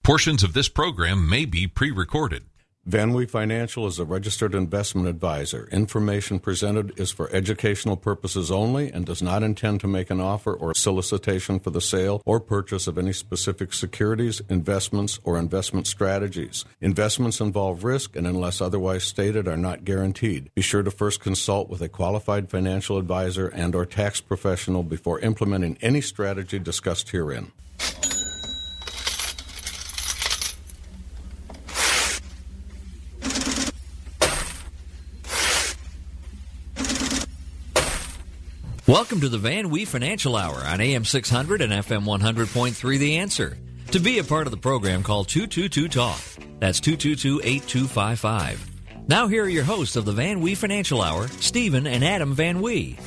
Portions of this program may be pre-recorded. VanWee Financial is a registered investment advisor. Information presented is for educational purposes only and does not intend to make an offer or solicitation for the sale or purchase of any specific securities, investments, or investment strategies. Investments involve risk and, unless otherwise stated, are not guaranteed. Be sure to first consult with a qualified financial advisor and or tax professional before implementing any strategy discussed herein. Welcome to the VanWee Financial Hour on AM 600 and FM 100.3 The Answer. To be a part of the program, call 222-TALK. That's 222-8255. Now here are your hosts of the VanWee Financial Hour, Stephen and Adam VanWee.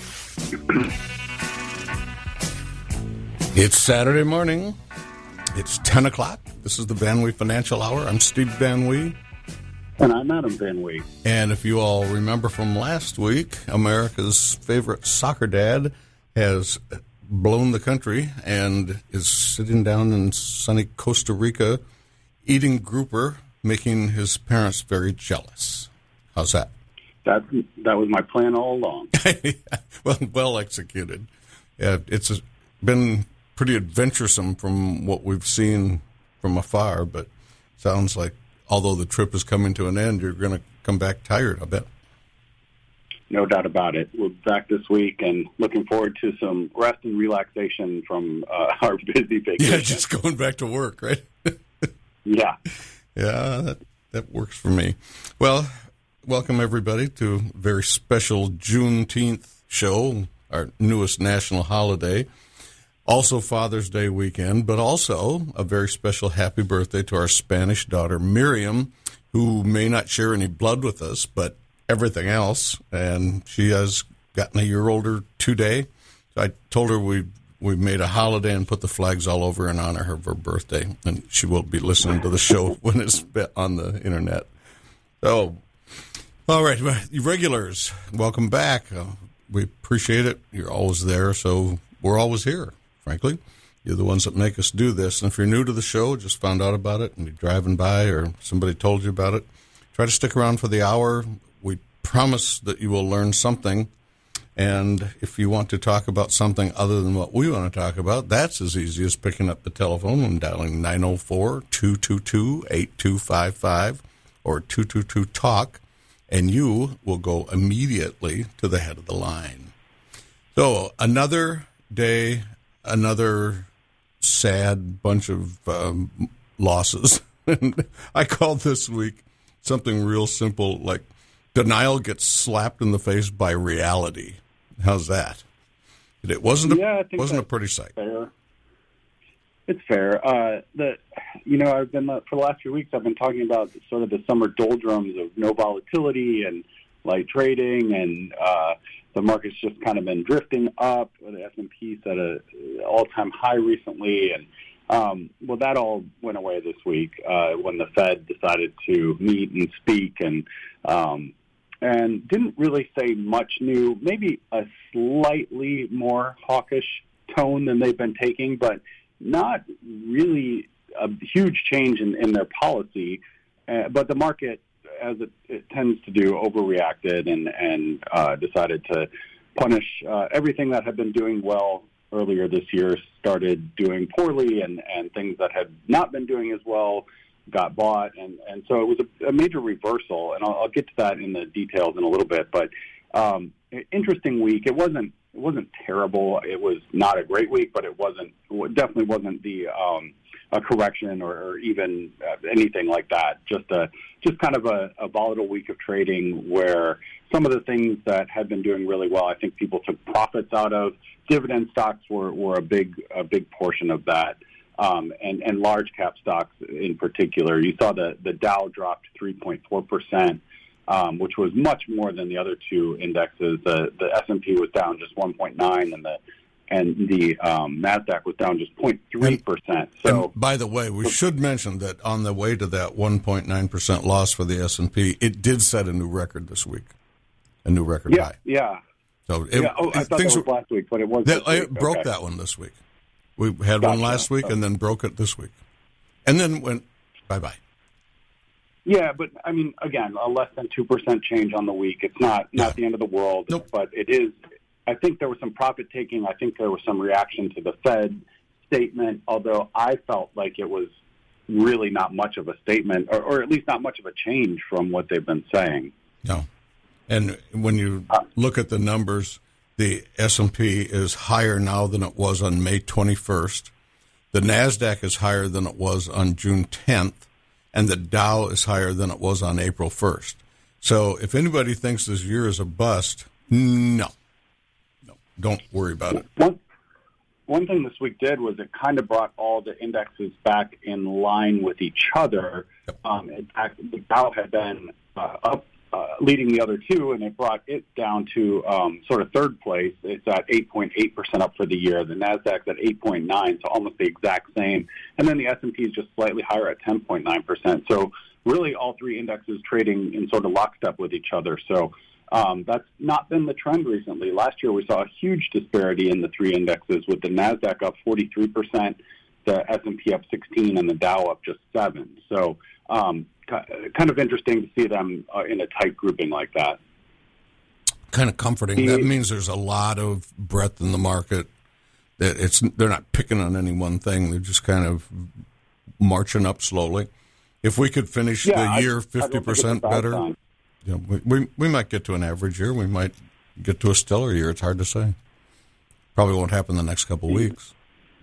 It's Saturday morning. It's 10 o'clock. This is the VanWee Financial Hour. I'm Steve VanWee. And I'm Adam VanWee. And if you all remember from last week, America's favorite soccer dad has blown the country and is sitting down in sunny Costa Rica eating grouper, making his parents very jealous. How's that? That was my plan all along. Well executed. Yeah, it's been pretty adventuresome from what we've seen from afar, but sounds like although the trip is coming to an end, you're going to come back tired, I bet. No doubt about it. We're back this week and looking forward to some rest and relaxation from our busy vacation. Yeah, just going back to work, right? Yeah. Yeah, that works for me. Well, welcome everybody to a very special Juneteenth show, our newest national holiday. Also Father's Day weekend, but also a very special happy birthday to our Spanish daughter, Miriam, who may not share any blood with us, but everything else. And she has gotten a year older today. So I told her we've made a holiday and put the flags all over in honor of her birthday. And she will be listening to the show when it's on the internet. So, all right, you regulars, welcome back. We appreciate it. You're always there, so we're always here. Frankly, you're the ones that make us do this. And if you're new to the show, just found out about it, and you're driving by or somebody told you about it, try to stick around for the hour. We promise that you will learn something. And if you want to talk about something other than what we want to talk about, that's as easy as picking up the telephone and dialing 904-222-8255 or 222-TALK, and you will go immediately to the head of the line. So another day, another sad bunch of losses. And I called this week something real simple, like denial gets slapped in the face by reality. How's that? It wasn't a pretty sight. Fair. It's fair. I've been for the last few weeks, I've been talking about sort of the summer doldrums of no volatility and light trading, and the market's just kind of been drifting up. The S&P's at an all-time high recently, and that all went away this week when the Fed decided to meet and speak, and didn't really say much new. Maybe a slightly more hawkish tone than they've been taking, but not really a huge change in their policy. But the market, as it tends to do, overreacted and decided to punish everything that had been doing well earlier this year, started doing poorly, and things that had not been doing as well got bought. And so it was a major reversal, and I'll get to that in the details in a little bit. But interesting week. It wasn't terrible. It was not a great week, but it definitely wasn't the a correction or even anything like that. Just kind of a volatile week of trading where some of the things that had been doing really well, I think people took profits out of. Dividend stocks were a big portion of that, and large cap stocks in particular. You saw the Dow dropped 3.4%, which was much more than the other two indexes. The S&P was down just 1.9%, and the NASDAQ was down just 0.3%. So, and by the way, we should mention that on the way to that 1.9% loss for the S&P, it did set a new record this week, a new record high. Yeah. So I thought that was last week, but it was this week. It broke that one this week. We had one last week and then broke it this week. And then bye-bye. Yeah, but I mean, again, a less than 2% change on the week. It's not the end of the world, Nope. But it is. I think there was some profit taking. I think there was some reaction to the Fed statement, although I felt like it was really not much of a statement, or at least not much of a change from what they've been saying. No. And when you look at the numbers, the S&P is higher now than it was on May 21st. The NASDAQ is higher than it was on June 10th. And the Dow is higher than it was on April 1st. So if anybody thinks this year is a bust, no, don't worry about it. One thing this week did was it kind of brought all the indexes back in line with each other. Yep. In fact, the Dow had been up, leading the other two, and it brought it down to sort of third place. It's at 8.8% up for the year. The NASDAQ's at 8.9%, so almost the exact same. And then the S&P is just slightly higher at 10.9%. So really all three indexes trading in sort of lockstep with each other. So that's not been the trend recently. Last year we saw a huge disparity in the three indexes, with the NASDAQ up 43%, the S&P up 16%, and the Dow up just 7%. So kind of interesting to see them in a tight grouping like that. Kind of comforting. That means there's a lot of breadth in the market. They're not picking on any one thing. They're just kind of marching up slowly. If we could finish the year 50% better, we might get to an average year. We might get to a stellar year. It's hard to say. Probably won't happen the next couple of weeks.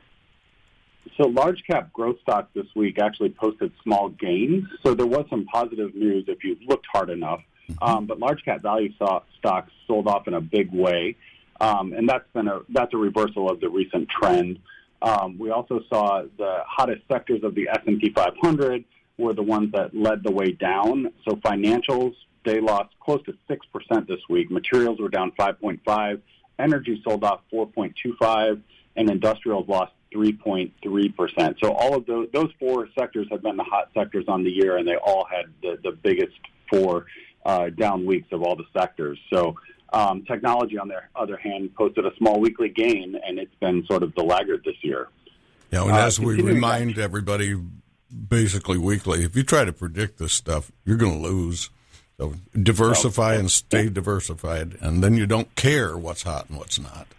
So large cap growth stocks this week actually posted small gains. So there was some positive news if you looked hard enough. But large cap value stocks sold off in a big way. And that's a reversal of the recent trend. We also saw the hottest sectors of the S&P 500 were the ones that led the way down. So financials, they lost close to 6% this week. Materials were down 5.5%. Energy sold off 4.25%. And industrials lost 3.3%. So all of those four sectors have been the hot sectors on the year, and they all had the biggest four down weeks of all the sectors. So technology, on the other hand, posted a small weekly gain, and it's been sort of the laggard this year. Yeah, and as we remind everybody basically weekly, if you try to predict this stuff, you're going to lose. So diversify and stay diversified, and then you don't care what's hot and what's not.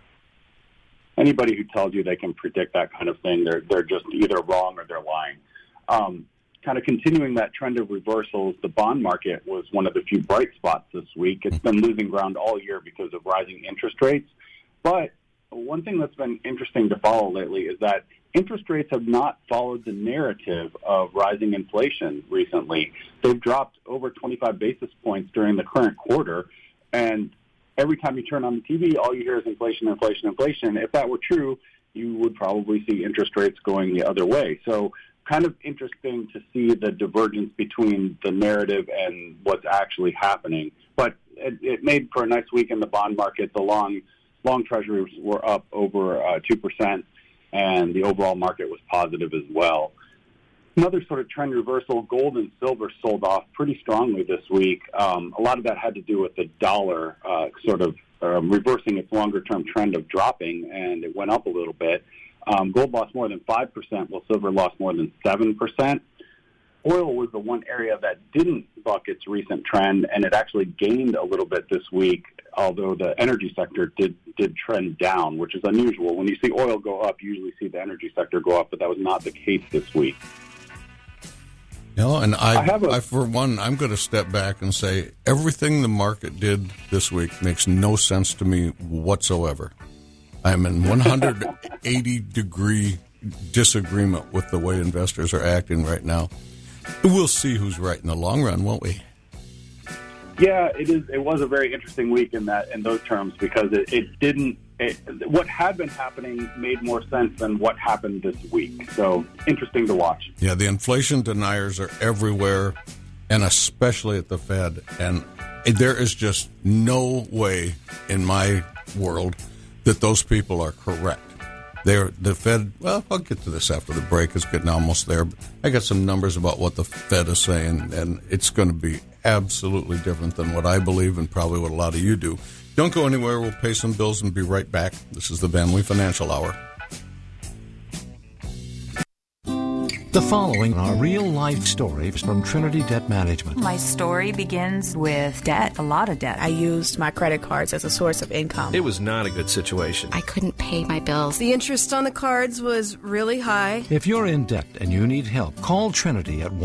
Anybody who tells you they can predict that kind of thing, they're just either wrong or they're lying. Kind of continuing that trend of reversals, the bond market was one of the few bright spots this week. It's been losing ground all year because of rising interest rates. But one thing that's been interesting to follow lately is that interest rates have not followed the narrative of rising inflation recently. They've dropped over 25 basis points during the current quarter, and every time you turn on the TV, all you hear is inflation, inflation, inflation. If that were true, you would probably see interest rates going the other way. So kind of interesting to see the divergence between the narrative and what's actually happening. But it made for a nice week in the bond market. The long treasuries were up over 2%, and the overall market was positive as well. Another sort of trend reversal, gold and silver sold off pretty strongly this week. A lot of that had to do with the dollar sort of reversing its longer-term trend of dropping, and it went up a little bit. Gold lost more than 5%, while silver lost more than 7%. Oil was the one area that didn't buck its recent trend, and it actually gained a little bit this week, although the energy sector did trend down, which is unusual. When you see oil go up, you usually see the energy sector go up, but that was not the case this week. And I for one, I'm going to step back and say everything the market did this week makes no sense to me whatsoever. I'm in 180-degree disagreement with the way investors are acting right now. We'll see who's right in the long run, won't we? Yeah, it was a very interesting week in those terms, because what had been happening made more sense than what happened this week. So interesting to watch. Yeah, the inflation deniers are everywhere, and especially at the Fed. And there is just no way in my world that those people are correct. The Fed, well, I'll get to this after the break. It's getting almost there. But I got some numbers about what the Fed is saying, and it's going to be absolutely different than what I believe and probably what a lot of you do. Don't go anywhere. We'll pay some bills and be right back. This is the Van Wee Financial Hour. The following are real-life stories from Trinity Debt Management. My story begins with debt, a lot of debt. I used my credit cards as a source of income. It was not a good situation. I couldn't pay my bills. The interest on the cards was really high. If you're in debt and you need help, call Trinity at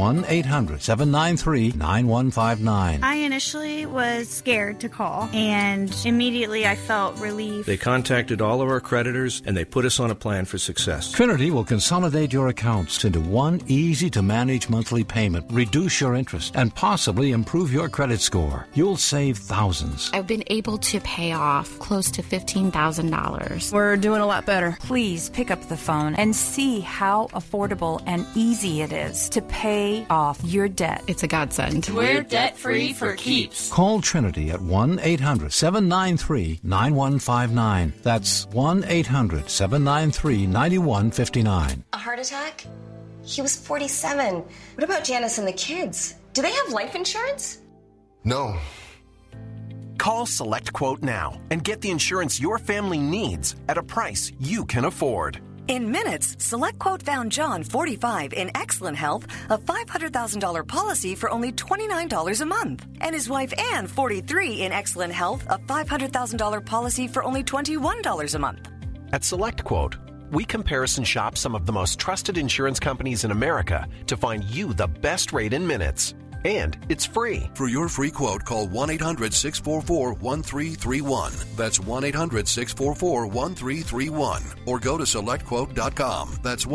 1-800-793-9159. I initially was scared to call, and immediately I felt relief. They contacted all of our creditors, and they put us on a plan for success. Trinity will consolidate your accounts into one easy-to-manage monthly payment, reduce your interest, and possibly improve your credit score. You'll save thousands. I've been able to pay off close to $15,000. We're doing a lot better. Please pick up the phone and see how affordable and easy it is to pay off your debt. It's a godsend. We're debt-free for keeps. Call Trinity at 1-800-793-9159. That's 1-800-793-9159. A heart attack? He was 47. What about Janice and the kids? Do they have life insurance? No. Call SelectQuote now and get the insurance your family needs at a price you can afford. In minutes, SelectQuote found John, 45, in excellent health, a $500,000 policy for only $29 a month. And his wife, Ann, 43, in excellent health, a $500,000 policy for only $21 a month. At SelectQuote, we comparison shop some of the most trusted insurance companies in America to find you the best rate in minutes. And it's free. For your free quote, call 1-800-644-1331. That's 1-800-644-1331. Or go to SelectQuote.com. That's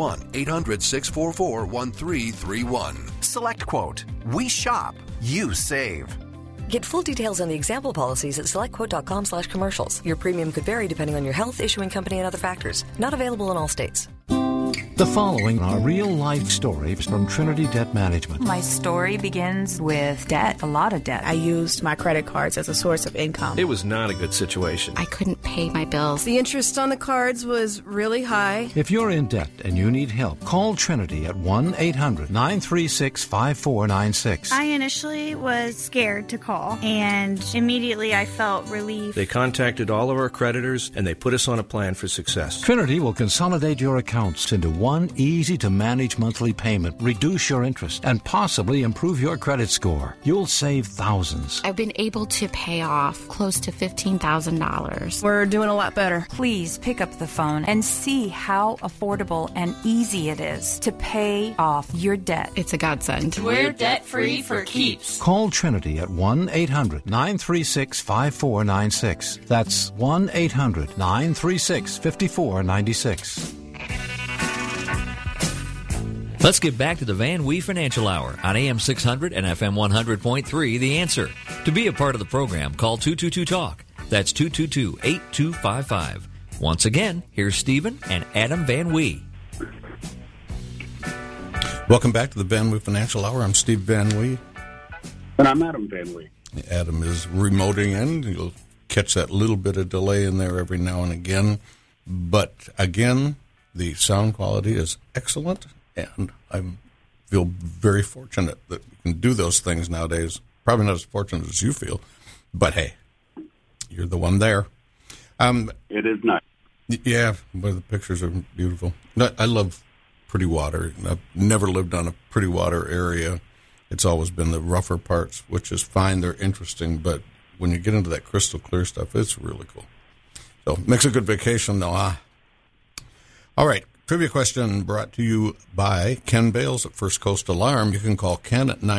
1-800-644-1331. SelectQuote. We shop. You save. Get full details on the example policies at SelectQuote.com/commercials. Your premium could vary depending on your health, issuing company, and other factors. Not available in all states. The following are real-life stories from Trinity Debt Management. My story begins with debt, a lot of debt. I used my credit cards as a source of income. It was not a good situation. I couldn't pay my bills. The interest on the cards was really high. If you're in debt and you need help, call Trinity at 1-800-936-5496. I initially was scared to call, and immediately I felt relief. They contacted all of our creditors, and they put us on a plan for success. Trinity will consolidate your accounts into one easy-to-manage monthly payment, reduce your interest, and possibly improve your credit score. You'll save thousands. I've been able to pay off close to $15,000. We're doing a lot better. Please pick up the phone and see how affordable and easy it is to pay off your debt. It's a godsend. We're debt-free for keeps. Call Trinity at 1-800-936-5496. That's 1-800-936-5496. Let's get back to the Van Wee Financial Hour on AM 600 and FM 100.3, The Answer. To be a part of the program, call 222-TALK. That's 222-8255. Once again, here's Stephen and Adam Van Wee. Welcome back to the Van Wee Financial Hour. I'm Steve Van Wee. And I'm Adam Van Wee. Adam is remoting in. You'll catch that little bit of delay in there every now and again. But again, the sound quality is excellent. And I feel very fortunate that we can do those things nowadays. Probably not as fortunate as you feel, but hey, you're the one there. It is nice. Yeah, but the pictures are beautiful. I love pretty water. I've never lived on a pretty water area. It's always been the rougher parts, which is fine. They're interesting, but when you get into that crystal clear stuff, it's really cool. So makes a good vacation, though, huh? All right. Trivia question brought to you by Ken Bales at First Coast Alarm. You can call Ken at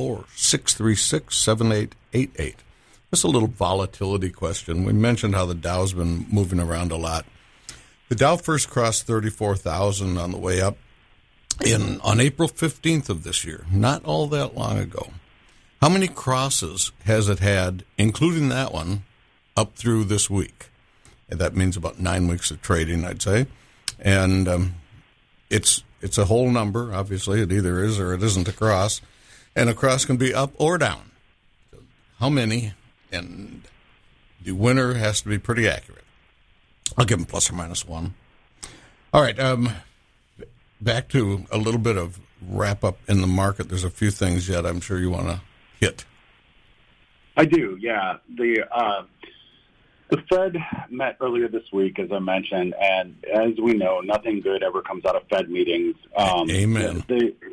904-636-7888. Just a little volatility question. We mentioned how the Dow's been moving around a lot. The Dow first crossed 34,000 on the way up on April 15th of this year, not all that long ago. How many crosses has it had, including that one, up through this week? And that means about 9 weeks of trading, I'd say. And it's a whole number, obviously. It either is or it isn't a cross. And a cross can be up or down. So how many? And the winner has to be pretty accurate. I'll give them plus or minus one. All right, back to a little bit of wrap-up in the market. There's a few things yet I'm sure you want to hit. I do, yeah. The Fed met earlier this week, as I mentioned, and as we know, nothing good ever comes out of Fed meetings. Amen.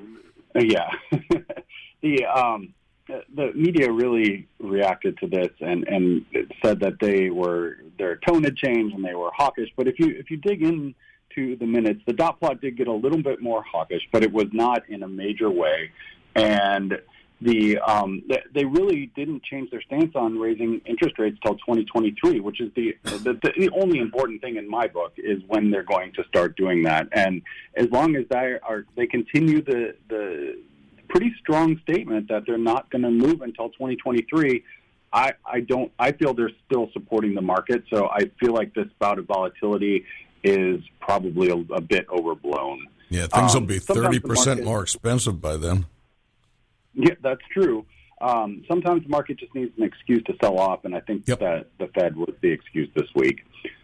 The media really reacted to this and said that their tone had changed and they were hawkish. But if you dig into the minutes, the dot plot did get a little bit more hawkish, but it was not in a major way. And they really didn't change their stance on raising interest rates till 2023, which is the only important thing in my book is when they're going to start doing that. And as long as they continue the pretty strong statement that they're not going to move until 2023, I feel they're still supporting the market. So I feel like this bout of volatility is probably a bit overblown. Yeah, things will be 30% more expensive by then. Yeah, that's true. Sometimes the market just needs an excuse to sell off, and I think that the Fed was the excuse this week.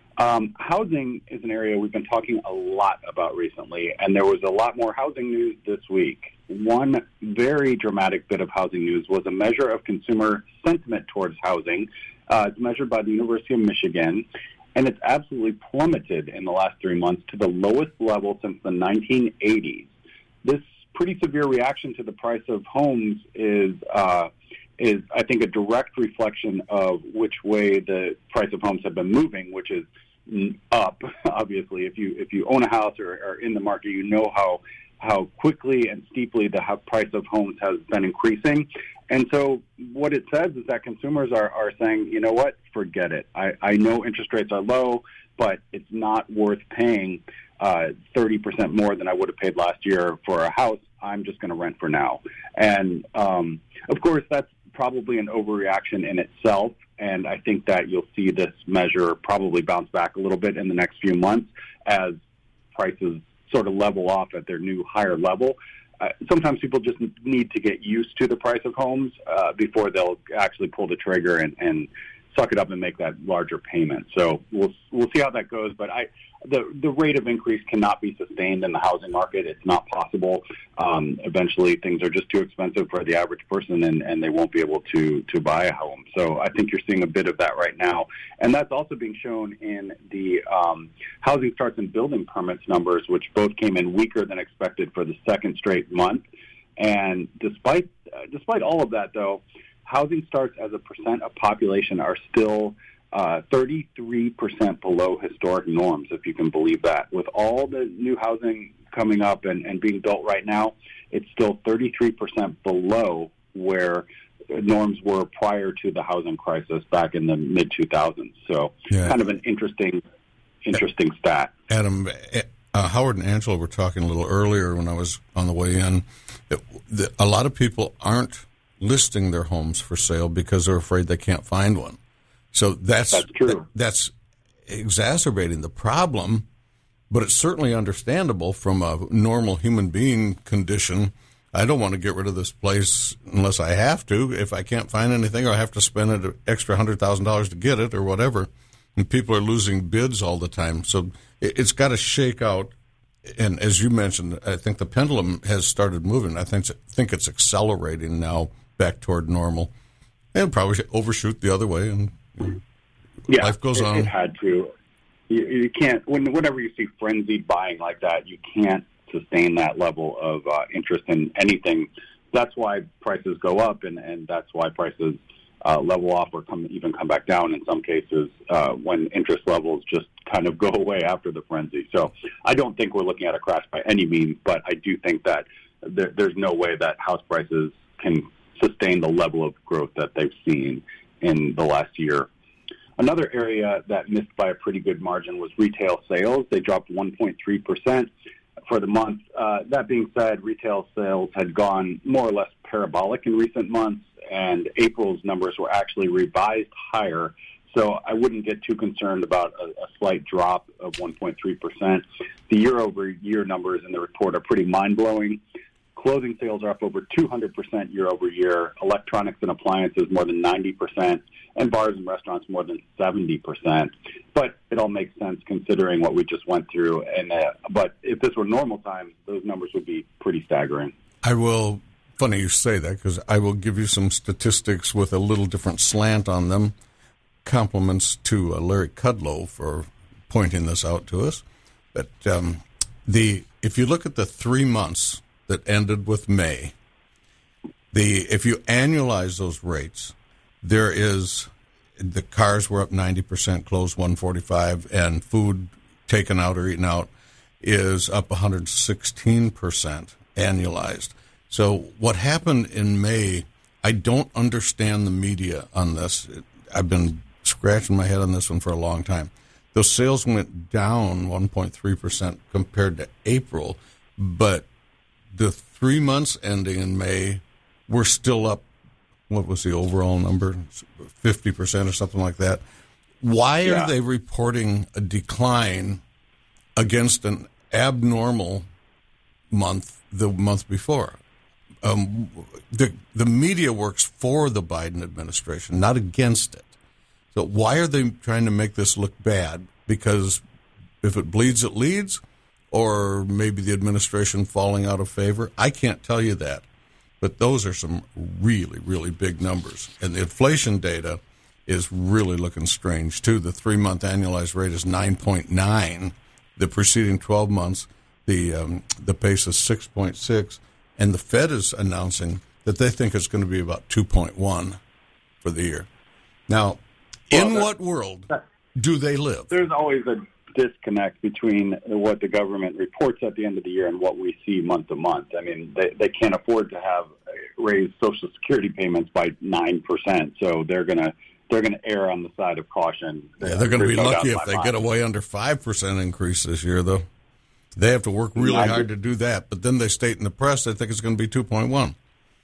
Housing is an area we've been talking a lot about recently, and there was a lot more housing news this week. One very dramatic bit of housing news was a measure of consumer sentiment towards housing. It's measured by the University of Michigan, and it's absolutely plummeted in the last 3 months to the lowest level since the 1980s. This pretty severe reaction to the price of homes is I think, a direct reflection of which way the price of homes have been moving, which is up. Obviously, if you own a house or are in the market, you know how quickly and steeply the price of homes has been increasing. And so what it says is that consumers are saying, you know what, forget it. I know interest rates are low, but it's not worth paying 30% more than I would have paid last year for a house. I'm just going to rent for now. And, of course, that's probably an overreaction in itself, and I think that you'll see this measure probably bounce back a little bit in the next few months as prices sort of level off at their new higher level. Sometimes people just need to get used to the price of homes before they'll actually pull the trigger and suck it up and make that larger payment. So we'll see how that goes. But the rate of increase cannot be sustained in the housing market. It's not possible. Eventually, things are just too expensive for the average person, and they won't be able to buy a home. So I think you're seeing a bit of that right now. And that's also being shown in the housing starts and building permits numbers, which both came in weaker than expected for the second straight month. And despite all of that, though, housing starts as a percent of population are still 33% below historic norms, if you can believe that. With all the new housing coming up and being built right now, it's still 33% below where norms were prior to the housing crisis back in the mid-2000s. So kind of an interesting stat. Adam, Howard and Angela were talking a little earlier when I was on the way in. A lot of people aren't listing their homes for sale because they're afraid they can't find one. So that's true. That's exacerbating the problem, but it's certainly understandable from a normal human being condition. I don't want to get rid of this place unless I have to. If I can't find anything or I have to spend an extra $100,000 to get it or whatever, and people are losing bids all the time. So it's got to shake out. And as you mentioned, I think the pendulum has started moving. I think it's accelerating now back toward normal. And probably overshoot the other way, and life goes on. It had to. You can't. Whenever you see frenzied buying like that, you can't sustain that level of interest in anything. That's why prices go up, and that's why prices level off or come back down in some cases when interest levels just kind of go away after the frenzy. So I don't think we're looking at a crash by any means, but I do think that there's no way that house prices can sustain the level of growth that they've seen in the last year. Another area that missed by a pretty good margin was retail sales. They dropped 1.3% for the month. That being said, retail sales had gone more or less parabolic in recent months, and April's numbers were actually revised higher. So I wouldn't get too concerned about a slight drop of 1.3%. The year-over-year numbers in the report are pretty mind-blowing. Clothing sales are up over 200% year-over-year, electronics and appliances more than 90%, and bars and restaurants more than 70%. But it all makes sense considering what we just went through. But if this were normal times, those numbers would be pretty staggering. Funny you say that, because I will give you some statistics with a little different slant on them. compliments to Larry Kudlow for pointing this out to us. But if you look at the 3 months that ended with May, if you annualize those rates, there is the cars were up 90%, clothes 145, and food taken out or eaten out is up 116% annualized. So what happened in May, I don't understand the media on this. I've been scratching my head on this one for a long time. Those sales went down 1.3% compared to April, but the 3 months ending in May were still up. What was the overall number? 50% or something like that. Why are they reporting a decline against an abnormal month the month before? The media works for the Biden administration, not against it. So why are they trying to make this look bad? Because if it bleeds, it leads, or maybe the administration falling out of favor? I can't tell you that. But those are some really, really big numbers. And the inflation data is really looking strange, too. The 3-month annualized rate is 9.9. The preceding 12 months, the pace is 6.6. And the Fed is announcing that they think it's going to be about 2.1 for the year. Now, in what world do they live? There's always a disconnect between what the government reports at the end of the year and what we see month to month. I mean, they can't afford to have raised Social Security payments by 9%, so they're gonna err on the side of caution. Yeah, they're going to be lucky if they get away under 5% increase this year, though. They have to work really hard to do that, but then they state in the press they think it's going to be 2.1.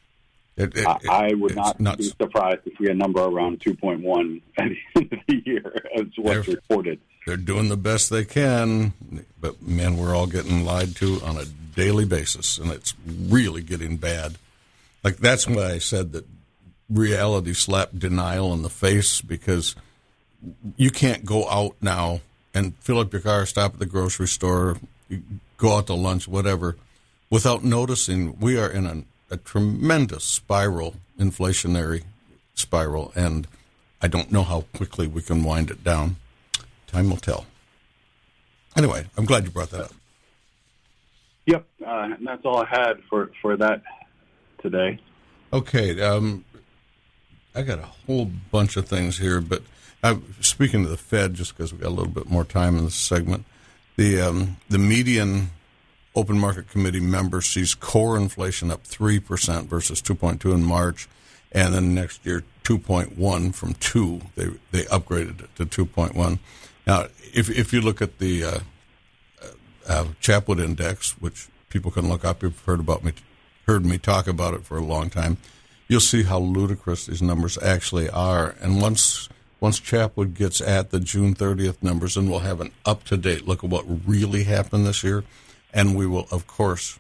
I would not be surprised to see a number around 2.1 at the end of the year, as what's reported. They're doing the best they can, but, man, we're all getting lied to on a daily basis, and it's really getting bad. Like, that's why I said that reality slapped denial in the face, because you can't go out now and fill up your car, stop at the grocery store, go out to lunch, whatever, without noticing we are in a tremendous spiral, inflationary spiral, and I don't know how quickly we can wind it down. Time will tell. Anyway, I'm glad you brought that up. Yep, and that's all I had for that today. Okay, I got a whole bunch of things here, but speaking to the Fed, just because we got a little bit more time in this segment, the median Open Market Committee member sees core inflation up 3% versus 2.2 in March, and then next year 2.1 from 2. They upgraded it to 2.1. Now, if you look at the Chapwood Index, which people can look up, you've heard me talk about it for a long time, you'll see how ludicrous these numbers actually are. And once Chapwood gets at the June 30th numbers, and we'll have an up-to-date look at what really happened this year, and we will, of course,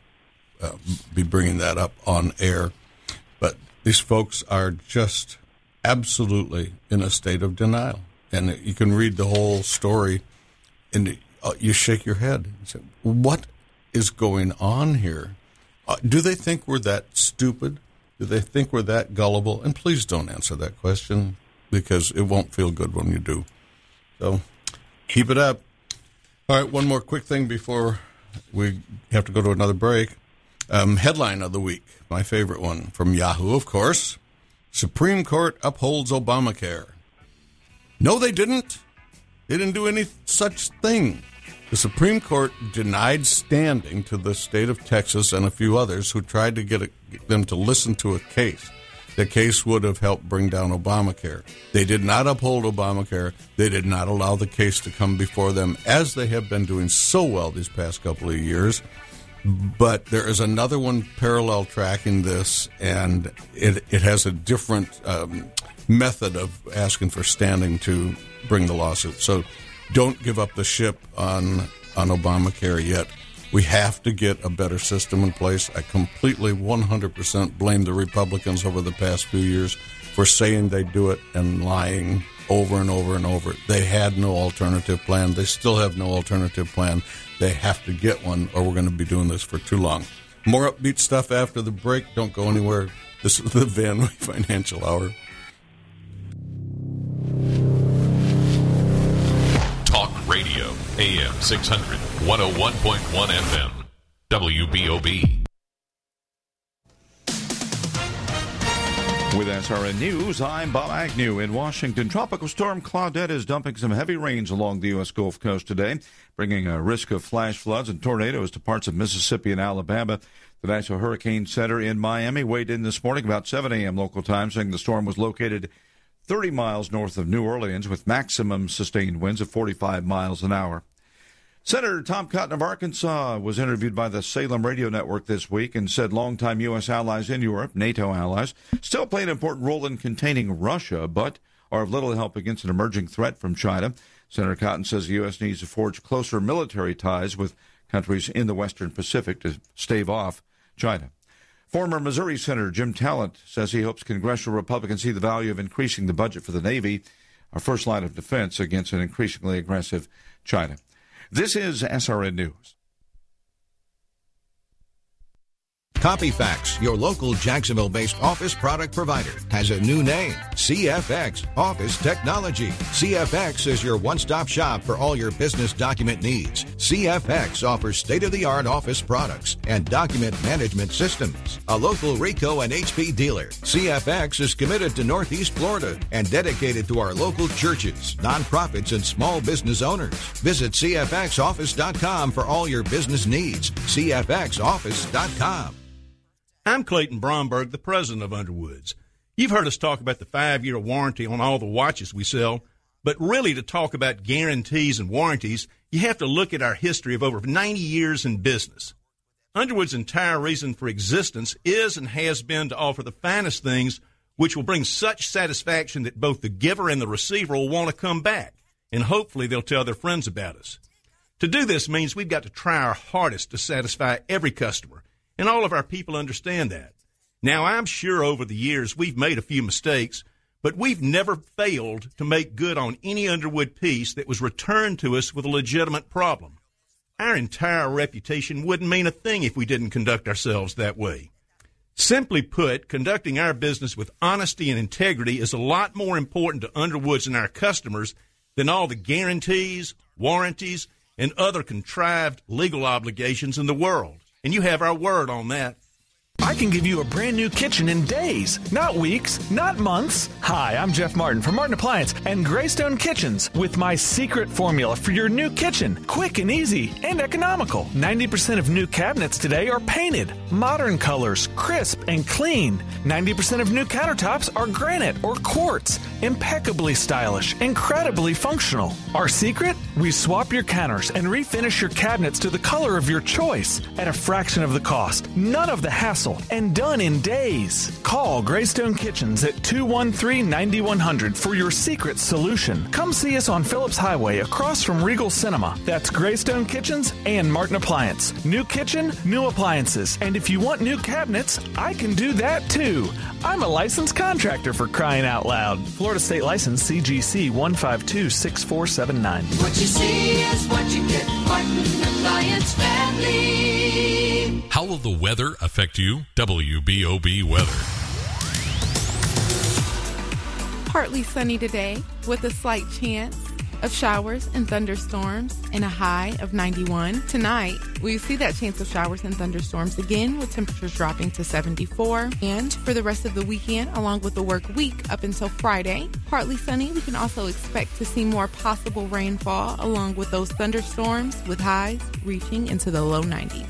be bringing that up on air. But these folks are just absolutely in a state of denial. And you can read the whole story, and you shake your head and say, what is going on here? Do they think we're that stupid? Do they think we're that gullible? And please don't answer that question, because it won't feel good when you do. So keep it up. All right, one more quick thing before we have to go to another break. Headline of the week, my favorite one from Yahoo, of course. Supreme Court upholds Obamacare. No, they didn't. They didn't do any such thing. The Supreme Court denied standing to the state of Texas and a few others who tried to get them to listen to a case. The case would have helped bring down Obamacare. They did not uphold Obamacare. They did not allow the case to come before them, as they have been doing so well these past couple of years. But there is another one parallel tracking this, and it has a different method of asking for standing to bring the lawsuit. So don't give up the ship on Obamacare yet. We have to get a better system in place. I completely 100% blame the Republicans over the past few years for saying they'd do it and lying over and over and over. They had no alternative plan. They still have no alternative plan. They have to get one, or we're going to be doing this for too long. More upbeat stuff after the break. Don't go anywhere. This is the Van Wee Financial Hour. AM 600, 101.1 FM, WBOB. With SRN News, I'm Bob Agnew in Washington. Tropical storm Claudette is dumping some heavy rains along the U.S. Gulf Coast today, bringing a risk of flash floods and tornadoes to parts of Mississippi and Alabama. The National Hurricane Center in Miami weighed in this morning about 7 a.m. local time, saying the storm was located 30 miles north of New Orleans with maximum sustained winds of 45 miles an hour. Senator Tom Cotton of Arkansas was interviewed by the Salem Radio Network this week and said longtime U.S. allies in Europe, NATO allies, still play an important role in containing Russia, but are of little help against an emerging threat from China. Senator Cotton says the U.S. needs to forge closer military ties with countries in the Western Pacific to stave off China. Former Missouri Senator Jim Talent says he hopes congressional Republicans see the value of increasing the budget for the Navy, our first line of defense against an increasingly aggressive China. This is SRN News. CopyFax, your local Jacksonville-based office product provider, has a new name, CFX Office Technology. CFX is your one-stop shop for all your business document needs. CFX offers state-of-the-art office products and document management systems. A local Ricoh and HP dealer, CFX is committed to Northeast Florida and dedicated to our local churches, nonprofits, and small business owners. Visit CFXOffice.com for all your business needs. CFXOffice.com. I'm Clayton Bromberg, the president of Underwoods. You've heard us talk about the 5-year warranty on all the watches we sell, but really to talk about guarantees and warranties, you have to look at our history of over 90 years in business. Underwood's entire reason for existence is and has been to offer the finest things which will bring such satisfaction that both the giver and the receiver will want to come back, and hopefully they'll tell their friends about us. To do this means we've got to try our hardest to satisfy every customer, and all of our people understand that. Now, I'm sure over the years we've made a few mistakes, but we've never failed to make good on any Underwood piece that was returned to us with a legitimate problem. Our entire reputation wouldn't mean a thing if we didn't conduct ourselves that way. Simply put, conducting our business with honesty and integrity is a lot more important to Underwoods and our customers than all the guarantees, warranties, and other contrived legal obligations in the world. And you have our word on that. I can give you a brand new kitchen in days, not weeks, not months. Hi, I'm Jeff Martin from Martin Appliance and Greystone Kitchens with my secret formula for your new kitchen. Quick and easy and economical. 90% of new cabinets today are painted. Modern colors, crisp and clean. 90% of new countertops are granite or quartz. Impeccably stylish, incredibly functional. Our secret? We swap your counters and refinish your cabinets to the color of your choice at a fraction of the cost. None of the hassle. And done in days. Call Greystone Kitchens at 213-9100 for your secret solution. Come see us on Phillips Highway across from Regal Cinema. That's Greystone Kitchens and Martin Appliance. New kitchen, new appliances. And if you want new cabinets, I can do that too. I'm a licensed contractor, for crying out loud. Florida State License CGC 1526479. What you see is what you get. Martin Appliance Family. How will the weather affect you? WBOB weather. Partly sunny today with a slight chance of showers and thunderstorms and a high of 91. Tonight, we see that chance of showers and thunderstorms again with temperatures dropping to 74. And for the rest of the weekend, along with the work week up until Friday, partly sunny. We can also expect to see more possible rainfall along with those thunderstorms with highs reaching into the low 90s.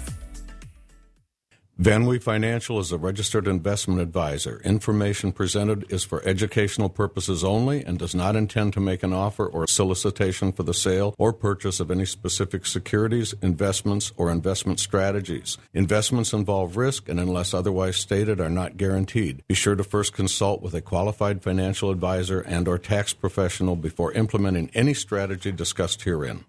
Van Wee Financial is a registered investment advisor. Information presented is for educational purposes only and does not intend to make an offer or solicitation for the sale or purchase of any specific securities, investments, or investment strategies. Investments involve risk and, unless otherwise stated, are not guaranteed. Be sure to first consult with a qualified financial advisor and or tax professional before implementing any strategy discussed herein.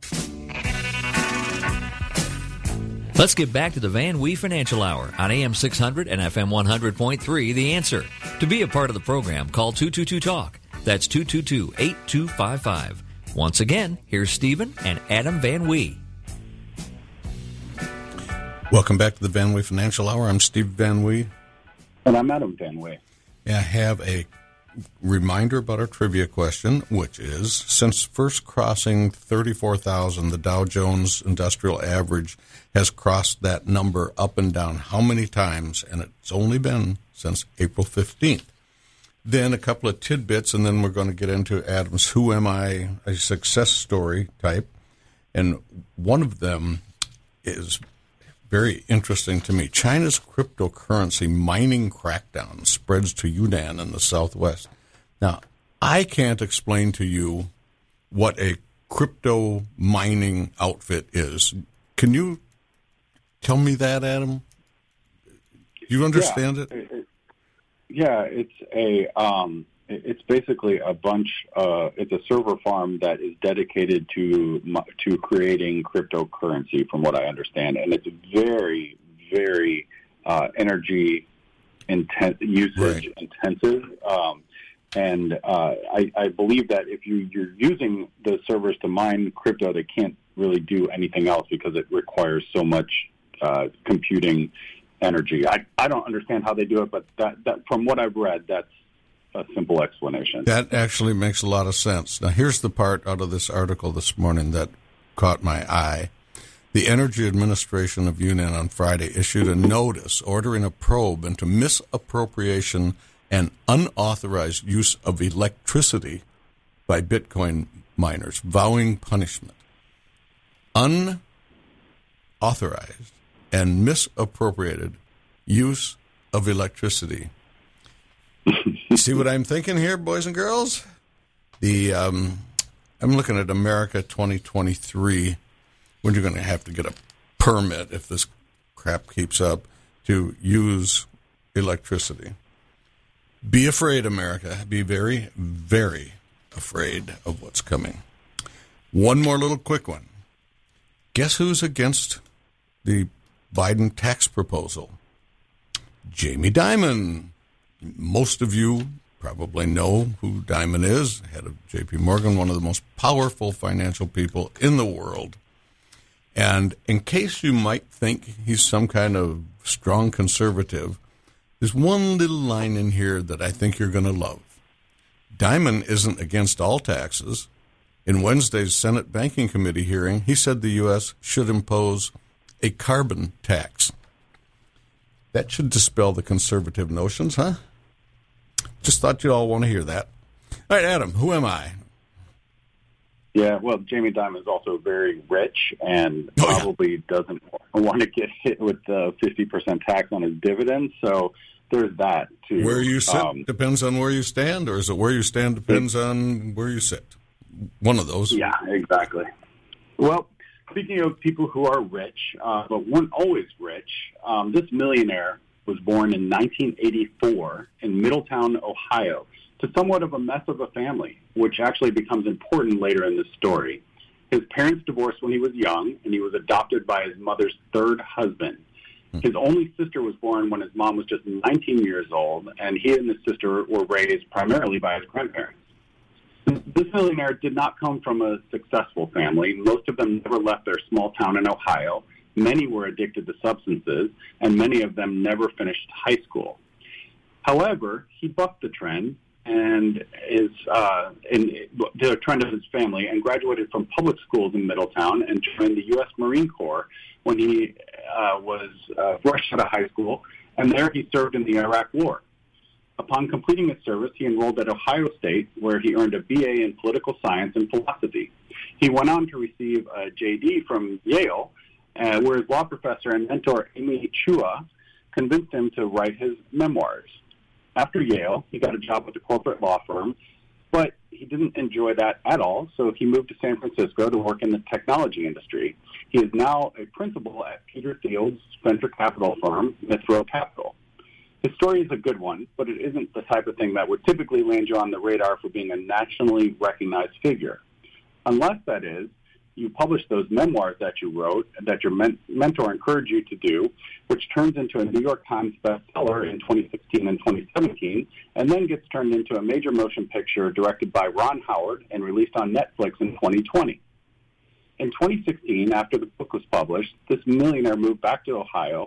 Let's get back to the Van Wee Financial Hour on AM 600 and FM 100.3, The Answer. To be a part of the program, call 222-TALK. That's 222-8255. Once again, here's Stephen and Adam Van Wee. Welcome back to the Van Wee Financial Hour. I'm Steve Van Wee. And I'm Adam Van Wee. I have a reminder about our trivia question, which is, since first crossing 34,000, the Dow Jones Industrial Average has crossed that number up and down how many times? And it's only been since April 15th. Then a couple of tidbits, and then we're going to get into Adam's Who Am I? A success story type. And one of them is very interesting to me. China's cryptocurrency mining crackdown spreads to Yunnan in the southwest. Now, I can't explain to you what a crypto mining outfit is. Can you tell me that, Adam? Do you understand it? Yeah, it's basically a bunch. It's a server farm that is dedicated to creating cryptocurrency, from what I understand, and it's very, very energy usage intensive. And I believe that if you're using the servers to mine crypto, they can't really do anything else because it requires so much computing energy. I don't understand how they do it, but that from what I've read, that's a simple explanation. That actually makes a lot of sense. Now, here's the part out of this article this morning that caught my eye. The Energy Administration of Yunnan on Friday issued a notice ordering a probe into misappropriation and unauthorized use of electricity by Bitcoin miners, vowing punishment. Unauthorized and misappropriated use of electricity. See what I'm thinking here, boys and girls? I'm looking at America 2023, when you're going to have to get a permit if this crap keeps up to use electricity. Be afraid, America. Be very, very afraid of what's coming. One more little quick one. Guess who's against the Biden tax proposal? Jamie Dimon. Most of you probably know who Dimon is, head of J.P. Morgan, one of the most powerful financial people in the world. And in case you might think he's some kind of strong conservative, there's one little line in here that I think you're going to love. Dimon isn't against all taxes. In Wednesday's Senate Banking Committee hearing, he said the U.S. should impose a carbon tax. That should dispel the conservative notions, huh? Just thought you'd all want to hear that. All right, Adam, who am I? Yeah, well, Jamie Dimon is also very rich and probably doesn't want to get hit with the 50% tax on his dividends. So there's that, too. Where you sit depends on where you stand, or is it where you stand depends on where you sit? One of those. Yeah, exactly. Well, speaking of people who are rich, but weren't always rich, this millionaire was born in 1984 in Middletown, Ohio, to somewhat of a mess of a family, which actually becomes important later in the story. His parents divorced when he was young, and he was adopted by his mother's third husband. His only sister was born when his mom was just 19 years old, and he and his sister were raised primarily by his grandparents. This millionaire did not come from a successful family. Most of them never left their small town in Ohio. Many were addicted to substances, and many of them never finished high school. However, he bucked the trend and the trend of his family, and graduated from public schools in Middletown and joined the U.S. Marine Corps when he was fresh out of high school, and there he served in the Iraq War. Upon completing his service, he enrolled at Ohio State, where he earned a BA in political science and philosophy. He went on to receive a JD from Yale, where his law professor and mentor, Amy Chua, convinced him to write his memoirs. After Yale, he got a job with a corporate law firm, but he didn't enjoy that at all, so he moved to San Francisco to work in the technology industry. He is now a principal at Peter Thiel's venture capital firm, Mithro Capital. His story is a good one, but it isn't the type of thing that would typically land you on the radar for being a nationally recognized figure. Unless, that is, you publish those memoirs that you wrote, that your mentor encouraged you to do, which turns into a New York Times bestseller in 2016 and 2017, and then gets turned into a major motion picture directed by Ron Howard and released on Netflix in 2020. In 2016, after the book was published, this millionaire moved back to Ohio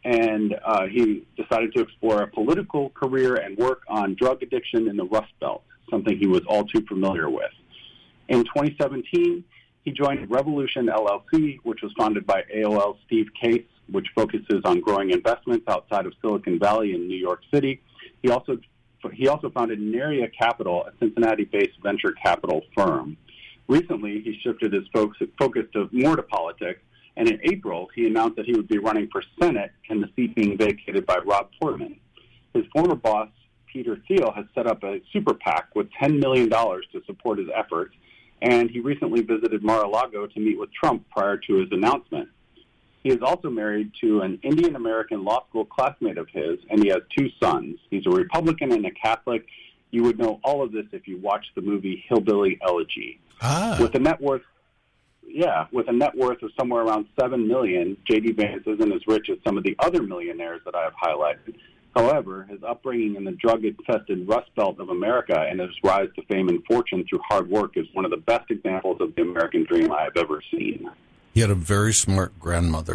and he decided to explore a political career and work on drug addiction in the Rust Belt, something he was all too familiar with. In 2017, he joined Revolution LLC, which was founded by AOL Steve Case, which focuses on growing investments outside of Silicon Valley in New York City. He also founded Neria Capital, a Cincinnati-based venture capital firm. Recently, he shifted his focus more to politics, and in April, he announced that he would be running for Senate in the seat being vacated by Rob Portman. His former boss, Peter Thiel, has set up a super PAC with $10 million to support his efforts, and he recently visited Mar-a-Lago to meet with Trump prior to his announcement. He is also married to an Indian-American law school classmate of his, and he has 2 sons. He's a Republican and a Catholic. You would know all of this if you watched the movie Hillbilly Elegy. With a net worth of somewhere around $7 million, J.D. Vance isn't as rich as some of the other millionaires that I have highlighted. However, his upbringing in the drug-infested Rust Belt of America and his rise to fame and fortune through hard work is one of the best examples of the American dream I have ever seen. He had a very smart grandmother.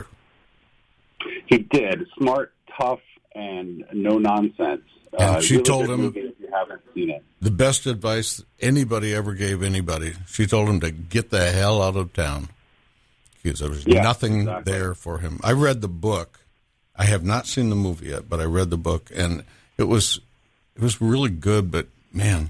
He did. Smart, tough, and no nonsense. And she really told him, if you haven't seen it, the best advice anybody ever gave anybody. She told him to get the hell out of town because there was nothing there for him. I read the book. I have not seen the movie yet, but I read the book, and it was really good. But man,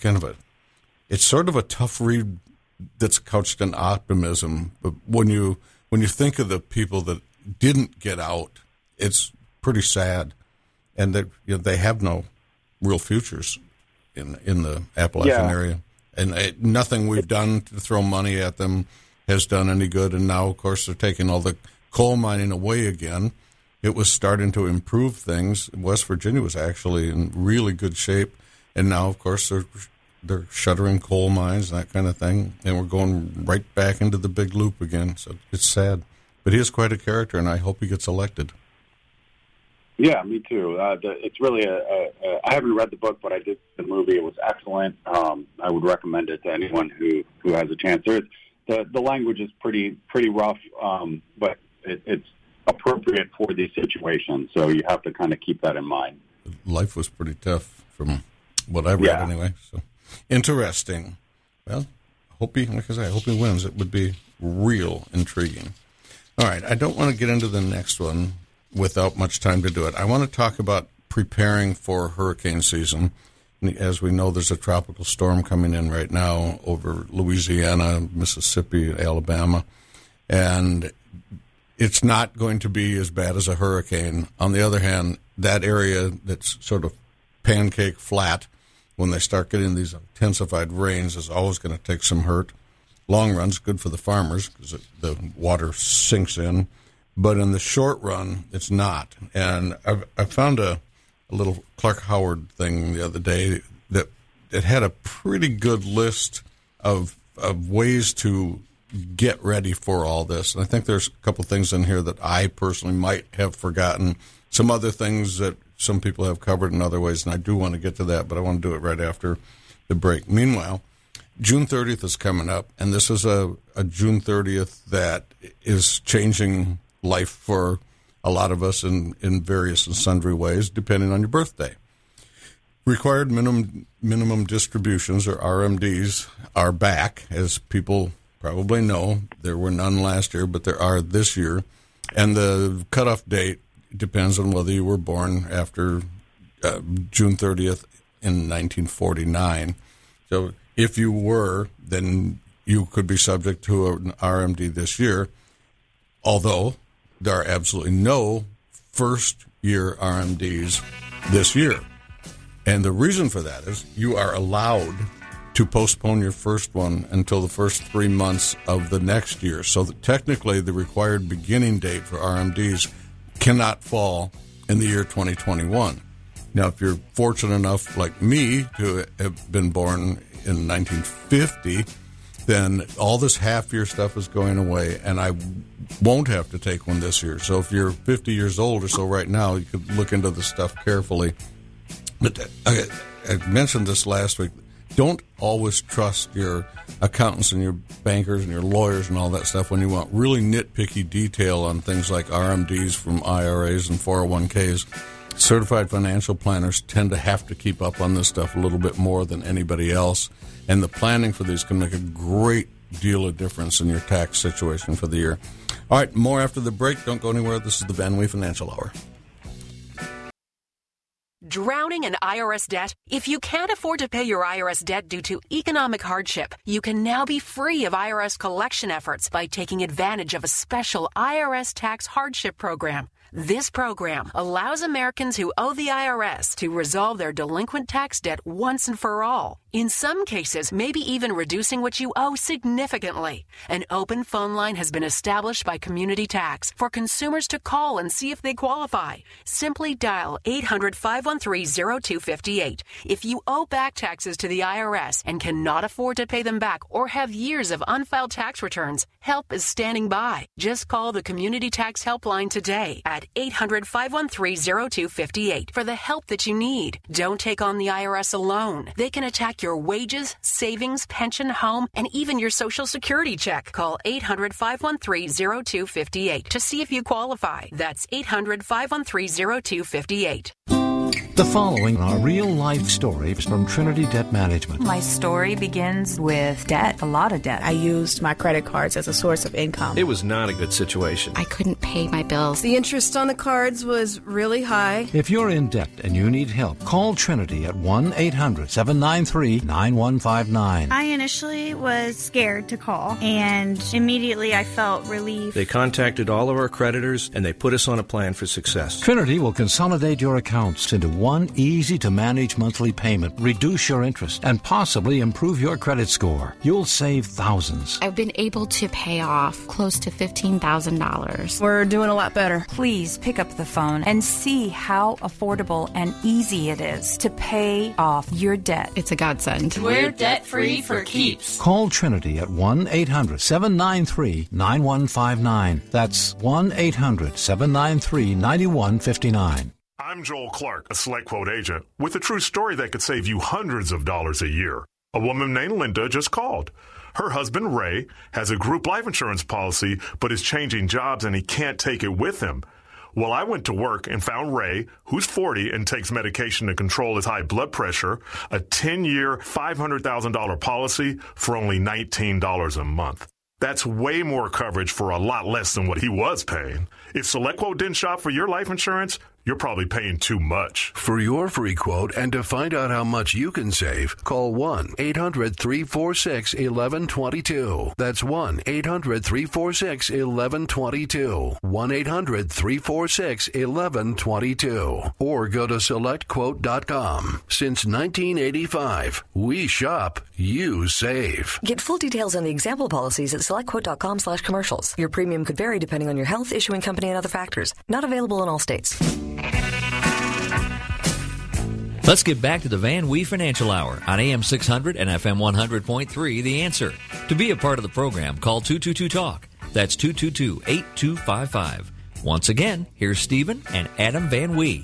it's sort of a tough read that's couched in optimism. But when you think of the people that didn't get out, it's pretty sad, and that they have no real futures in the Appalachian area, and nothing we've done to throw money at them has done any good. And now, of course, they're taking all the coal mining away again. It was starting to improve things. West Virginia was actually in really good shape, and now, of course, they're shuttering coal mines and that kind of thing, and we're going right back into the big loop again. So it's sad. But he is quite a character, and I hope he gets elected. Yeah, me too. It's really I haven't read the book, but I did the movie. It was excellent. I would recommend it to anyone who has a chance. The language is pretty rough, but it's appropriate for these situations. So you have to kind of keep that in mind. Life was pretty tough from what I read anyway. So interesting. Well, hope he wins. It would be real intriguing. All right, I don't want to get into the next one without much time to do it. I want to talk about preparing for hurricane season. As we know, there's a tropical storm coming in right now over Louisiana, Mississippi, Alabama, and it's not going to be as bad as a hurricane. On the other hand, that area that's sort of pancake flat, when they start getting these intensified rains, is always going to take some hurt. Long run's good for the farmers because the water sinks in, but in the short run, it's not. And I found a little Clark Howard thing the other day that it had a pretty good list of ways to get ready for all this. And I think there's a couple things in here that I personally might have forgotten. Some other things that some people have covered in other ways, and I do want to get to that, but I want to do it right after the break. Meanwhile, June 30th is coming up, and this is a June 30th that is changing life for a lot of us in various and sundry ways, depending on your birthday. Required minimum distributions, or RMDs, are back, as people probably know. There were none last year, but there are this year. And the cutoff date depends on whether you were born after June 30th in 1949. So if you were, then you could be subject to an RMD this year, although there are absolutely no first-year RMDs this year. And the reason for that is you are allowed to postpone your first one until the first 3 months of the next year. So that technically the required beginning date for RMDs cannot fall in the year 2021. Now, if you're fortunate enough, like me, to have been born in 1950, then all this half-year stuff is going away, and I won't have to take one this year. So if you're 50 years old or so right now, you could look into the stuff carefully. But I mentioned this last week. don't always trust your accountants and your bankers and your lawyers and all that stuff when you want really nitpicky detail on things like RMDs from IRAs and 401ks. Certified financial planners tend to have to keep up on this stuff a little bit more than anybody else, and the planning for these can make a great deal of difference in your tax situation for the year. All right, more after the break. Don't go anywhere. This is the Van Wee Financial Hour. Drowning in IRS debt? If you can't afford to pay your IRS debt due to economic hardship, you can now be free of IRS collection efforts by taking advantage of a special IRS tax hardship program. This program allows Americans who owe the IRS to resolve their delinquent tax debt once and for all. In some cases, maybe even reducing what you owe significantly. An open phone line has been established by Community Tax for consumers to call and see if they qualify. Simply dial 800-513-0258. If you owe back taxes to the IRS and cannot afford to pay them back or have years of unfiled tax returns, help is standing by. Just call the Community Tax Helpline today at 800-513-0258 for the help that you need. Don't take on the IRS alone. They can attack your wages, savings, pension, home, and even your Social Security check. Call 800-513-0258 to see if you qualify. That's 800-513-0258. The following are real-life stories from Trinity Debt Management. My story begins with debt, a lot of debt. I used my credit cards as a source of income. It was not a good situation. I couldn't pay my bills. The interest on the cards was really high. If you're in debt and you need help, call Trinity at 1-800-793-9159. I initially was scared to call, and immediately I felt relief. They contacted all of our creditors, and they put us on a plan for success. Trinity will consolidate your accounts into one easy-to-manage monthly payment, reduce your interest, and possibly improve your credit score. You'll save thousands. I've been able to pay off close to $15,000. We're doing a lot better. Please pick up the phone and see how affordable and easy it is to pay off your debt. It's a godsend. We're debt-free for keeps. Call Trinity at 1-800-793-9159. That's 1-800-793-9159. I'm Joel Clark, a SelectQuote agent, with a true story that could save you hundreds of dollars a year. A woman named Linda just called. Her husband, Ray, has a group life insurance policy, but is changing jobs and he can't take it with him. Well, I went to work and found Ray, who's 40 and takes medication to control his high blood pressure, a 10-year, $500,000 policy for only $19 a month. That's way more coverage for a lot less than what he was paying. If SelectQuote didn't shop for your life insurance, you're probably paying too much. For your free quote and to find out how much you can save, call 1-800-346-1122. That's 1-800-346-1122. 1-800-346-1122. Or go to SelectQuote.com. Since 1985, we shop, you save. Get full details on the example policies at SelectQuote.com/commercials. Your premium could vary depending on your health, issuing company, and other factors. Not available in all states. Let's get back to the Van Wee Financial Hour on AM 600 and FM 100.3, The Answer. To be a part of the program, call 222-TALK. That's 222-8255. Once again, here's Stephen and Adam Van Wee.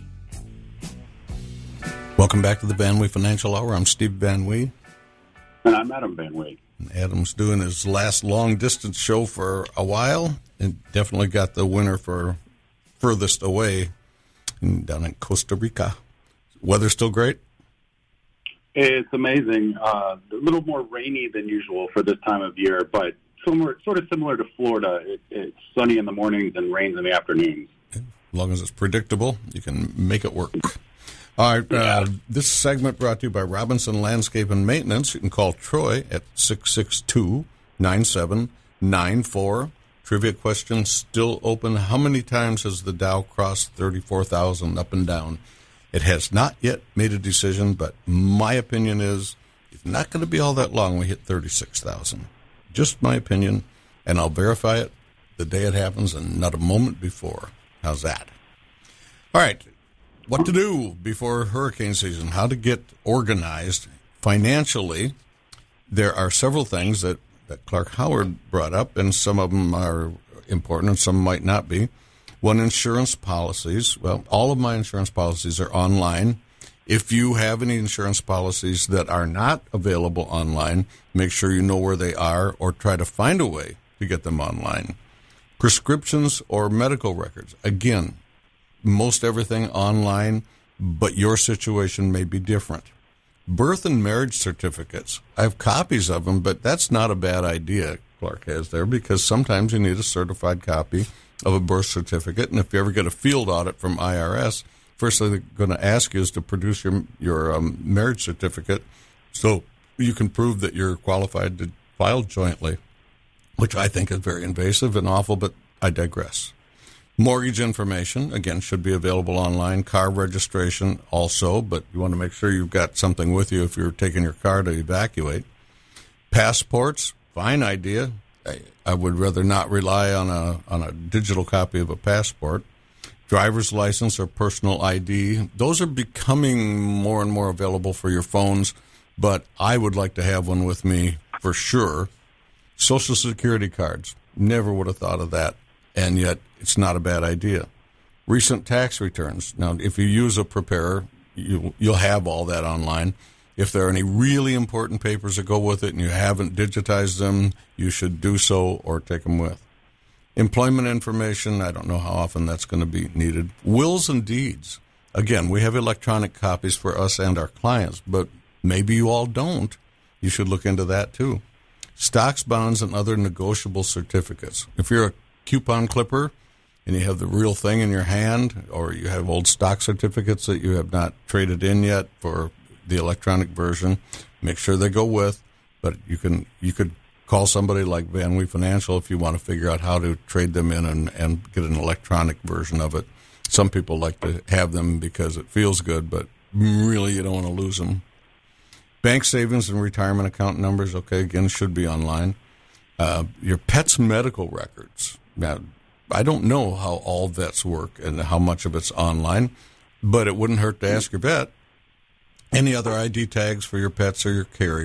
Welcome back to the Van Wee Financial Hour. I'm Steve Van Wee. And I'm Adam Van Wee. Adam's doing his last long-distance show for a while and definitely got the winner for furthest away down in Costa Rica. Weather still great? It's amazing. A little more rainy than usual for this time of year, but sort of similar to Florida. It's sunny in the mornings and rains in the afternoons. As long as it's predictable, you can make it work. All right, this segment brought to you by Robinson Landscape and Maintenance. You can call Troy at 662-9794. Trivia question still open. How many times has the Dow crossed 34,000 up and down? It has not yet made a decision, but my opinion is it's not going to be all that long we hit 36,000. Just my opinion, and I'll verify it the day it happens and not a moment before. How's that? All right, what to do before hurricane season, how to get organized financially. There are several things that Clark Howard brought up, and some of them are important and some might not be. One, insurance policies. Well, all of my insurance policies are online, If you have any insurance policies that are not available online, make sure you know where they are or try to find a way to get them online. Prescriptions or medical records. Again, most everything online, but your situation may be different. Birth and marriage certificates. I have copies of them, but that's not a bad idea, Clark has there, because sometimes you need a certified copy of a birth certificate, and if you ever get a field audit from IRS, first thing they're going to ask you is to produce your marriage certificate so you can prove that you're qualified to file jointly, which I think is very invasive and awful, but I digress. Mortgage information, again, should be available online. Car registration also, but you want to make sure you've got something with you if you're taking your car to evacuate. Passports, fine idea. I would rather not rely on a digital copy of a passport. Driver's license or personal ID, those are becoming more and more available for your phones, but I would like to have one with me for sure. Social Security cards, never would have thought of that, and yet it's not a bad idea. Recent tax returns. Now, if you use a preparer, you'll have all that online. If there are any really important papers that go with it and you haven't digitized them, you should do so or take them with. Employment information, I don't know how often that's going to be needed. Wills and deeds. Again, we have electronic copies for us and our clients, but maybe you all don't. You should look into that too. Stocks, bonds, and other negotiable certificates. If you're a coupon clipper and you have the real thing in your hand, or you have old stock certificates that you have not traded in yet for the electronic version, make sure they go with, but you could call somebody like Van Wee Financial if you want to figure out how to trade them in and get an electronic version of it. Some people like to have them because it feels good, but really you don't want to lose them. Bank savings and retirement account numbers, okay, again, should be online. Your pet's medical records. Now, I don't know how all vets work and how much of it's online, but it wouldn't hurt to ask your vet. Any other ID tags for your pets or your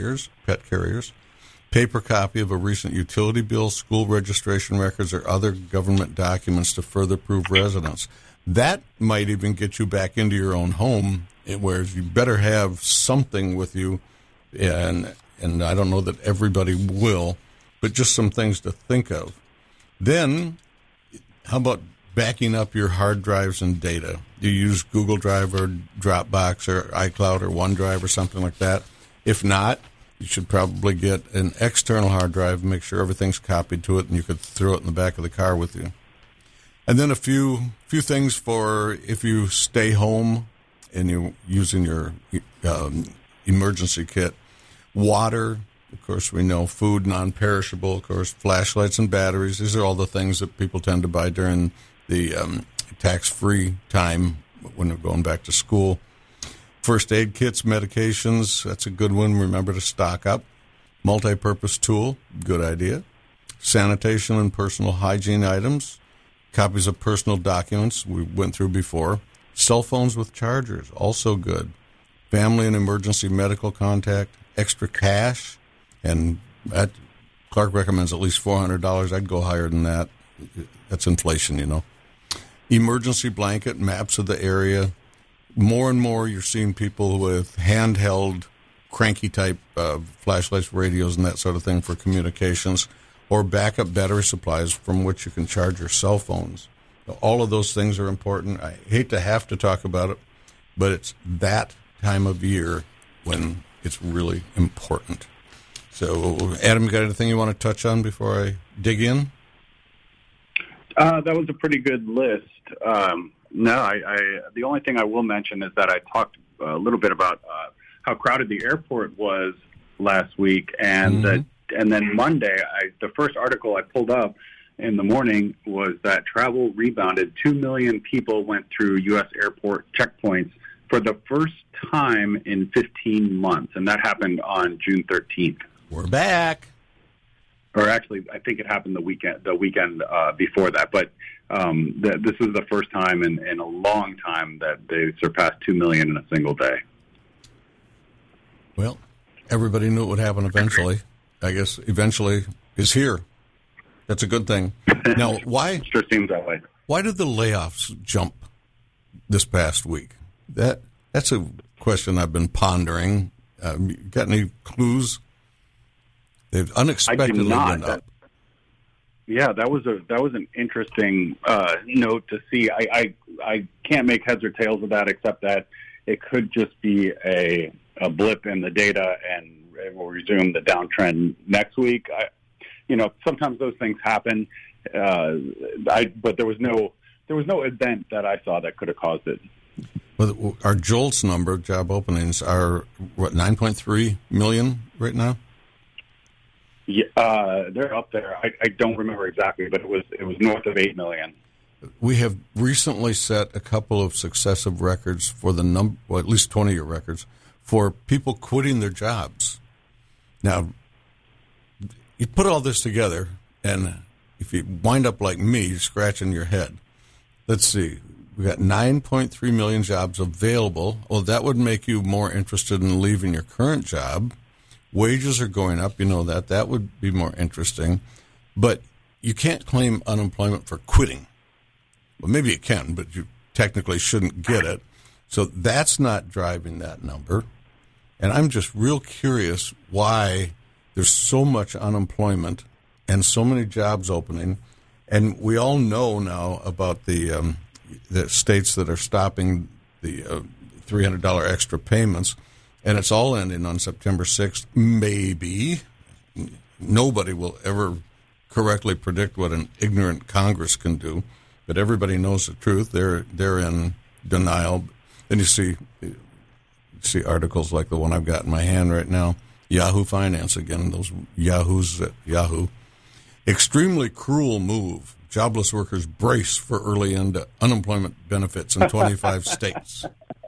pet carriers. Paper copy of a recent utility bill, school registration records, or other government documents to further prove residence. That might even get you back into your own home, whereas you better have something with you, and I don't know that everybody will, but just some things to think of. Then, how about backing up your hard drives and data? Do you use Google Drive or Dropbox or iCloud or OneDrive or something like that? If not, you should probably get an external hard drive and make sure everything's copied to it, and you could throw it in the back of the car with you. And then a few things for if you stay home and you're using your emergency kit. Water, of course, we know. Food, non-perishable, of course. Flashlights and batteries. These are all the things that people tend to buy during the tax-free time when they're going back to school. First aid kits, medications, that's a good one. Remember to stock up. Multi-purpose tool, good idea. Sanitation and personal hygiene items. Copies of personal documents, we went through before. Cell phones with chargers, also good. Family and emergency medical contact. Extra cash, and Clark recommends at least $400. I'd go higher than that. That's inflation, you know. Emergency blanket, maps of the area. More and more you're seeing people with handheld, cranky-type flashlights, radios, and that sort of thing for communications, or backup battery supplies from which you can charge your cell phones. All of those things are important. I hate to have to talk about it, but it's that time of year when it's really important. So, Adam, you got anything you want to touch on before I dig in? That was a pretty good list. The only thing I will mention is that I talked a little bit about how crowded the airport was last week, and then Monday, the first article I pulled up in the morning was that travel rebounded. 2 million people went through U.S. airport checkpoints for the first time in 15 months, and that happened on June 13th. We're back. Or actually, I think it happened the weekend before that. But this is the first time in a long time that they surpassed 2 million in a single day. Well, everybody knew it would happen eventually. I guess eventually is here. That's a good thing. Now, why? Sure seems that way. Why did the layoffs jump this past week? That's a question I've been pondering. Got any clues? They've unexpectedly been up. Yeah, that was an interesting note to see. I can't make heads or tails of that, except that it could just be a blip in the data, and we'll resume the downtrend next week. Sometimes those things happen. But there was no event that I saw that could have caused it. Well, our JOLTS number, job openings, are 9.3 million right now. Yeah, they're up there. I don't remember exactly, but it was north of 8 million. We have recently set a couple of successive records for at least 20-year records for people quitting their jobs. Now, you put all this together, and if you wind up like me, you're scratching your head. Let's see. We got 9.3 million jobs available. Well, that would make you more interested in leaving your current job. Wages are going up. You know that. That would be more interesting. But you can't claim unemployment for quitting. Well, maybe you can, but you technically shouldn't get it. So that's not driving that number. And I'm just real curious why there's so much unemployment and so many jobs opening. And we all know now about the states that are stopping the $300 extra payments, and it's all ending on September 6th. Maybe. Nobody will ever correctly predict what an ignorant Congress can do, but everybody knows the truth. They're in denial. Then you see articles like the one I've got in my hand right now. Yahoo Finance again, those Yahoos at Yahoo. Extremely cruel move. Jobless workers brace for early unemployment benefits in 25 states.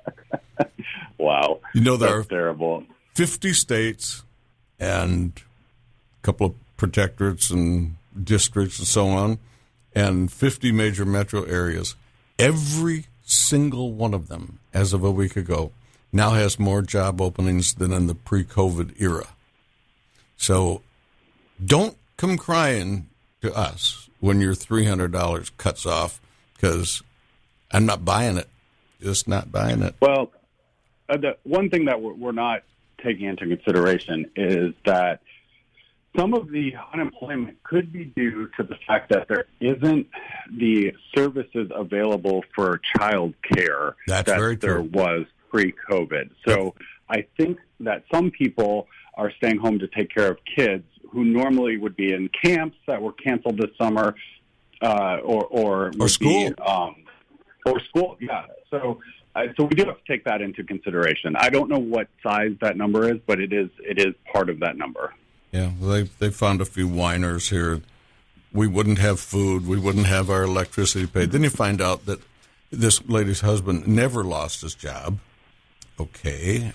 Wow. There are terrible. 50 states and a couple of protectorates and districts and so on, and 50 major metro areas. Every single one of them, as of a week ago, now has more job openings than in the pre-COVID era. So don't come crying to us when your $300 cuts off, because I'm not buying it. Just not buying it. Well, the one thing that we're not taking into consideration is that some of the unemployment could be due to the fact that there isn't the services available for child care that very there true. Was pre-COVID. So I think that some people are staying home to take care of kids who normally would be in camps that were canceled this summer, or school. Or school, yeah. So we do have to take that into consideration. I don't know what size that number is, but it is part of that number. Yeah, well, they found a few whiners here. We wouldn't have food. We wouldn't have our electricity paid. Then you find out that this lady's husband never lost his job. Okay.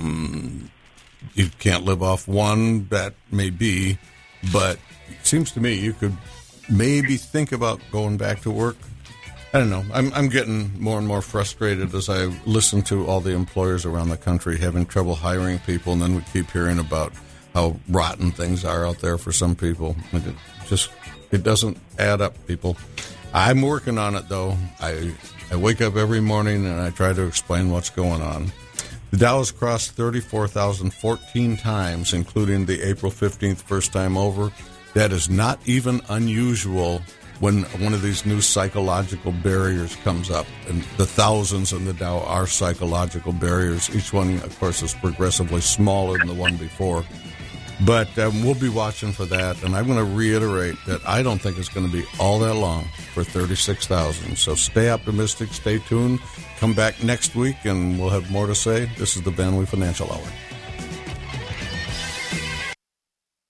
You can't live off one, that may be, but it seems to me you could maybe think about going back to work. I don't know. I'm getting more and more frustrated as I listen to all the employers around the country having trouble hiring people, and then we keep hearing about how rotten things are out there for some people. It doesn't add up, people. I'm working on it, though. I wake up every morning and I try to explain what's going on. The Dow has crossed 34,000 14 times, including the April 15th first time over. That is not even unusual when one of these new psychological barriers comes up. And the thousands in the Dow are psychological barriers. Each one, of course, is progressively smaller than the one before. But we'll be watching for that. And I'm going to reiterate that I don't think it's going to be all that long for 36,000. So stay optimistic, stay tuned. Come back next week, and we'll have more to say. This is the Van Wee Financial Hour.